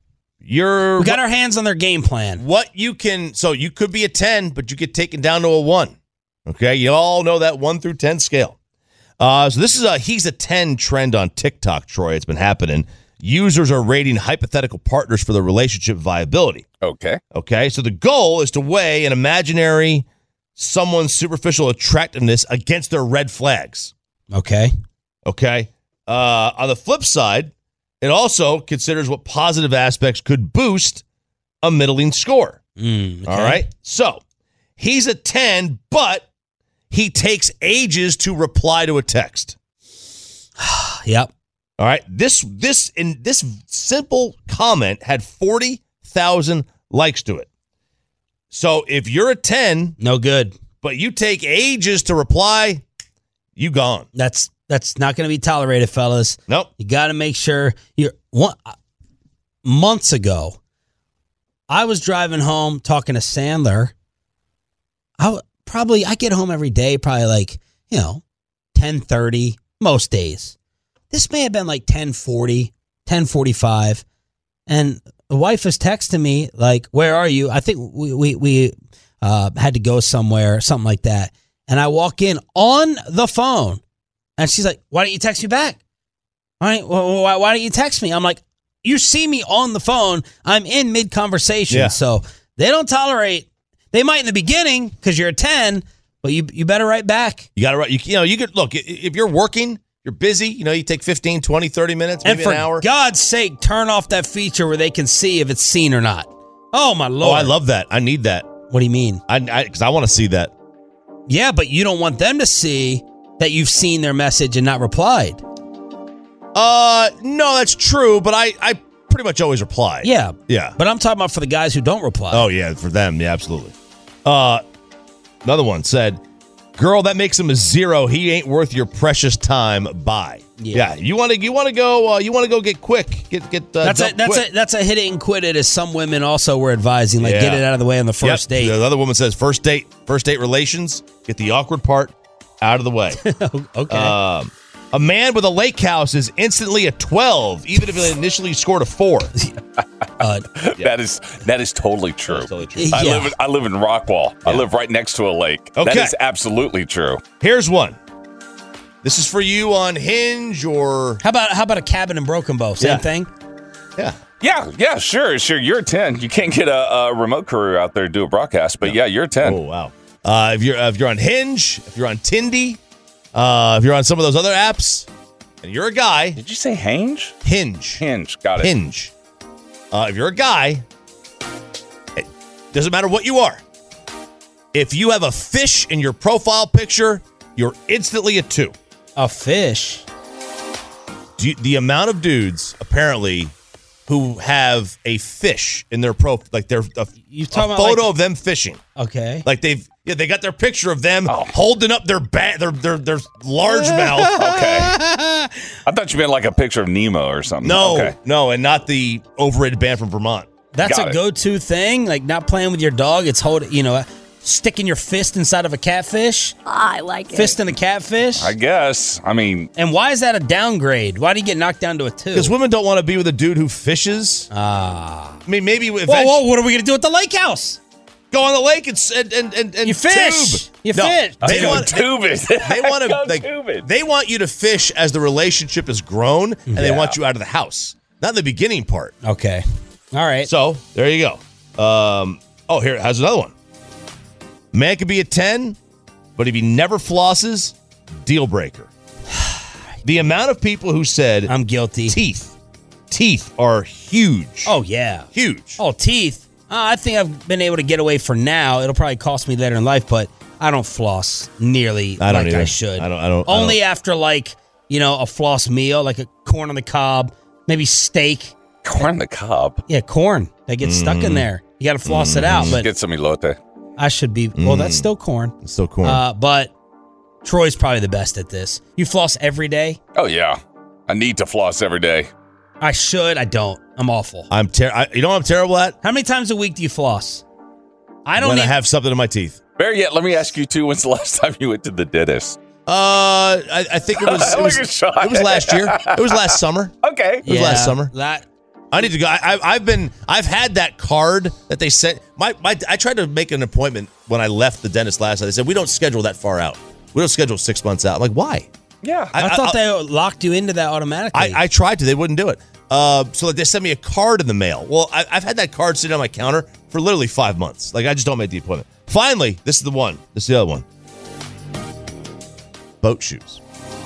you're we got our hands on their game plan. What you can so you could be a ten, but you get taken down to a one. Okay. You all know that one through ten scale. Uh, so this is a he's a ten trend on TikTok, Troy. It's been happening. Users are rating hypothetical partners for their relationship viability. Okay. Okay. So the goal is to weigh an imaginary someone's superficial attractiveness against their red flags. Okay. Okay. Uh, on the flip side, it also considers what positive aspects could boost a middling score. Mm, okay. All right. So he's a ten, but he takes ages to reply to a text. Yep. All right. This this in this simple comment had forty thousand likes to it. So if you're a ten, no good. But you take ages to reply, you gone. That's that's not going to be tolerated, fellas. Nope. You got to make sure you're one months ago. I was driving home talking to Sandler. I probably I get home every day, probably like, you know, ten thirty most days. This may have been like ten forty, ten forty-five, and the wife is texting me like, "Where are you?" I think we we we uh, had to go somewhere, something like that. And I walk in on the phone, and she's like, "Why don't you text me back? All right, well, why, why don't you text me?" I'm like, "You see me on the phone. I'm in mid conversation, Yeah. So they don't tolerate. They might in the beginning because you're a ten, but you you better write back. You got to write. You, you know, you could look i- if you're working, you're busy. You know, you take fifteen, twenty, thirty minutes, And maybe for an hour. God's sake, turn off that feature where they can see if it's seen or not. Oh my Oh, Lord! I love that. I need that. What do you mean? I because I, want to see that. Yeah, but you don't want them to see that you've seen their message and not replied. Uh, no, that's true. But I, I pretty much always reply. Yeah, Yeah. but I'm talking about for the guys who don't reply. Oh yeah, for them, yeah, absolutely. Uh, another one said, "Girl, that makes him a zero. He ain't worth your precious time. Bye." Yeah. Yeah, you want to you want to go uh, you want to go get quick, get get. Uh, that's a dump that's quick. a that's a hit it and quit it, as some women also were advising. Like, Yeah. get it out of the way on the first Yep. date. The other woman says, first date, first date relations, get the awkward part out of the way. Okay. Um, A man with a lake house is instantly a twelve, even if he initially scored a four. Uh, That is that is totally true. Totally true. I Yeah. live in, I live in Rockwall. I live right next to a lake. That Okay. is absolutely true. Here's one. This is for you on Hinge or How about how about a cabin in Broken Bow? Same Yeah. thing. yeah. Yeah, yeah, sure, sure. You're a ten. You can't get a, a remote crew out there to do a broadcast, but yeah, you're a ten. Oh wow. Uh, if you're uh, if you're on Hinge, if you're on Tindy, uh, if you're on some of those other apps, and you're a guy, Did you say Hinge? Hinge, Hinge, got it. Hinge. Uh, if you're a guy, it doesn't matter what you are. If you have a fish in your profile picture, you're instantly a two. A fish. Do you- the amount of dudes apparently who have a fish in their pro, like their a, You a talking about photo like- of them fishing, Okay. like they've yeah they got their picture of them Oh. holding up their ba- their their their largemouth. Okay. I thought you meant like a picture of Nemo or something. No, Okay. no, and not the overrated band from Vermont. That's Got a it. go-to thing. Like not playing with your dog. It's hold. You know, sticking your fist inside of a catfish. I like it. Fist in a catfish. I guess. I mean, And why is that a downgrade? Why do you get knocked down to a two? Because women don't want to be with a dude who fishes. Ah. I mean, maybe Whoa, eventually whoa! What are we gonna do at the lake house? go on the lake and s- and and and, and You fish. tube. You No, fish. They go want tubing. They want to Go like tubing. they want you to fish as the relationship has grown, and they Yeah. want you out of the house, not the beginning part. Okay. All right. So there you go. Um, oh, here has another one. Man could be a ten, but if he never flosses, deal breaker. The amount of people who said I'm guilty. teeth, teeth are huge. Oh yeah. Huge. Oh, teeth. Uh, I think I've been able to get away for now. It'll probably cost me later in life, but I don't floss nearly I don't like I either. should. I don't- I don't- I Only don't. after like you know a floss meal, like a corn on the cob, maybe steak. corn on the cob. Yeah, corn. They get stuck in there. You got to floss it out. But Get some elote. I should be. Well, that's still corn. It's still corn. Uh, but Troy's probably the best at this. You floss every day. Oh yeah, I need to floss every day. I should. I don't. I'm awful. I'm ter- I, you know what I'm terrible at? How many times a week do you floss? I don't when need- I have something in my teeth. Better yet, let me ask you too. When's the last time you went to the dentist? Uh, I, I think it was it Look was, at Sean. it was last year. It was last summer. Okay. It was last summer. That I need to go. I, I, I've been. I've had that card that they sent. My, my. I tried to make an appointment when I left the dentist last night. They said we don't schedule that far out. We don't schedule six months out. I'm like, why? Yeah. I, thought they locked you into that automatically. I, I tried to. They wouldn't do it. Uh, so like they sent me a card in the mail. Well, I, I've had that card sitting on my counter for literally five months. Like I just don't make the appointment. Finally, this is the one. This is the other one. Boat shoes.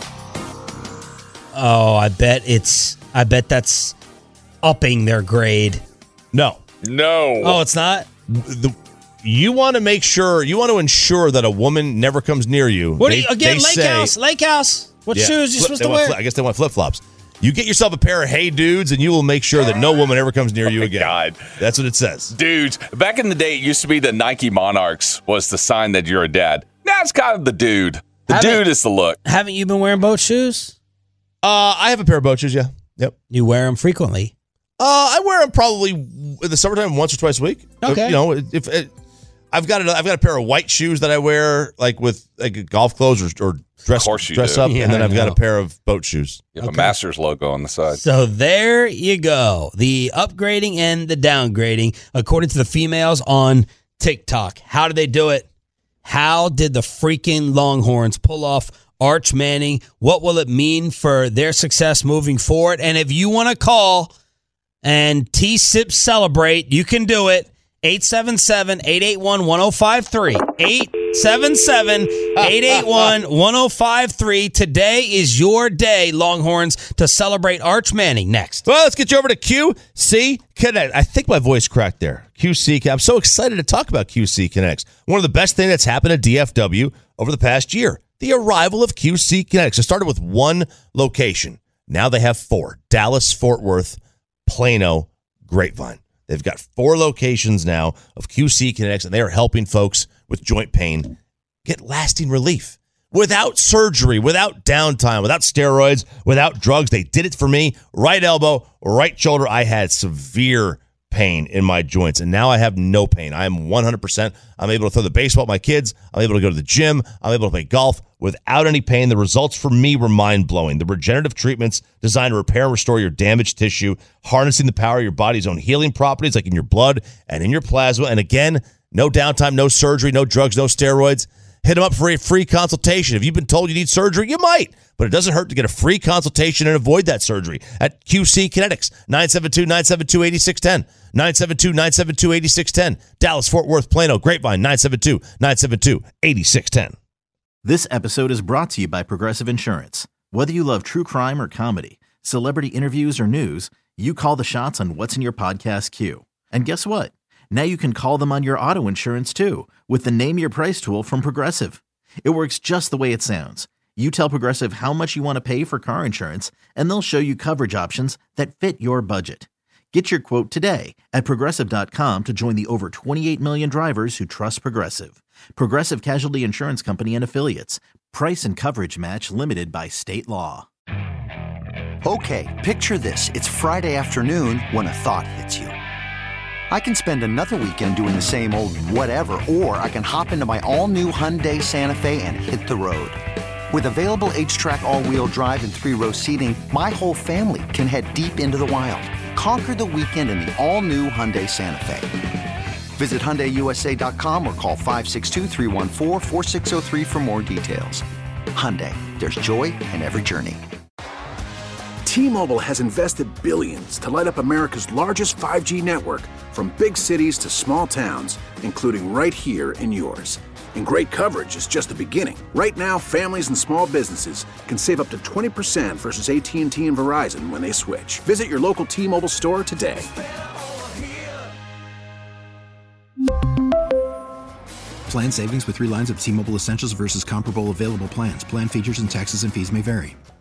oh, I bet it's. I bet that's upping their grade. No. No. Oh, it's not. The, you want to make sure. You want to ensure that a woman never comes near you. What do They- you again? they Lake say- house. Lake house. What Yeah. shoes are you Flip- supposed they to want wear? fli- I guess they want flip flops. You get yourself a pair of Hey Dudes, and you will make sure that no woman ever comes near you again. God. That's what it says. Dudes, back in the day, it used to be the Nike Monarchs was the sign that you're a dad. Now it's kind of the dude. The Haven't- dude is the look. Haven't you been wearing boat shoes? Uh, I have a pair of boat shoes. Yeah. Yep. You wear them frequently. Uh, I wear them probably in the summertime once or twice a week. Okay. You know, if, if I've got a, I've got a pair of white shoes that I wear like with like golf clothes or, or dress Of course you dress do. up, Yeah, and then I I've got know. a pair of boat shoes. You have a Masters logo on the side. So there you go. The upgrading and the downgrading, according to the females on TikTok. How did they do it? How did the freaking Longhorns pull off Arch Manning? What will it mean for their success moving forward? And if you want to call and T-Sip celebrate, you can do it. eight seven seven, eight eight one, one oh five three. eight seven seven, eight eight one, one oh five three. Today is your day, Longhorns, to celebrate Arch Manning. Next. Well, let's get you over to Q C Connect. I think my voice cracked there. Q C. I'm so excited to talk about Q C Connects. One of the best things that's happened at D F W over the past year. The arrival of Q C Connects. It started with one location. Now they have four. Dallas, Fort Worth, Plano, Grapevine. They've got four locations now of Q C Connects, and they are helping folks with joint pain get lasting relief without surgery, without downtime, without steroids, without drugs. They did it for me. Right elbow, right shoulder. I had severe pain in my joints, and now I have no pain. I am one hundred percent. I'm able to throw the baseball with my kids. I'm able to go to the gym. I'm able to play golf without any pain. The results for me were mind-blowing. The regenerative treatments designed to repair and restore your damaged tissue, harnessing the power of your body's own healing properties like in your blood and in your plasma. And again, no downtime, no surgery, no drugs, no steroids. Hit them up for a free consultation. If you've been told you need surgery, you might, but it doesn't hurt to get a free consultation and avoid that surgery at Q C Kinetics, nine seven two, nine seven two, eight six one zero, nine seven two, nine seven two, eight six one zero, Dallas, Fort Worth, Plano, Grapevine, nine seven two, nine seven two, eight six one zero. This episode is brought to you by Progressive Insurance. Whether you love true crime or comedy, celebrity interviews or news, you call the shots on what's in your podcast queue. And guess what? Now you can call them on your auto insurance too with the Name Your Price tool from Progressive. It works just the way it sounds. You tell Progressive how much you want to pay for car insurance, and they'll show you coverage options that fit your budget. Get your quote today at Progressive dot com to join the over twenty-eight million drivers who trust Progressive. Progressive Casualty Insurance Company and Affiliates. Price and coverage match limited by state law. Okay, picture this. It's Friday afternoon when a thought hits you. I can spend another weekend doing the same old whatever, or I can hop into my all-new Hyundai Santa Fe and hit the road. With available H-Track all-wheel drive and three-row seating, my whole family can head deep into the wild. Conquer the weekend in the all-new Hyundai Santa Fe. Visit Hyundai U S A dot com or call five six two, three one four, four six zero three for more details. Hyundai, there's joy in every journey. T-Mobile has invested billions to light up America's largest five G network, from big cities to small towns, including right here in yours. And great coverage is just the beginning. Right now, families and small businesses can save up to twenty percent versus A T and T and Verizon when they switch. Visit your local T-Mobile store today. Plan savings with three lines of T-Mobile Essentials versus comparable available plans. Plan features and taxes and fees may vary.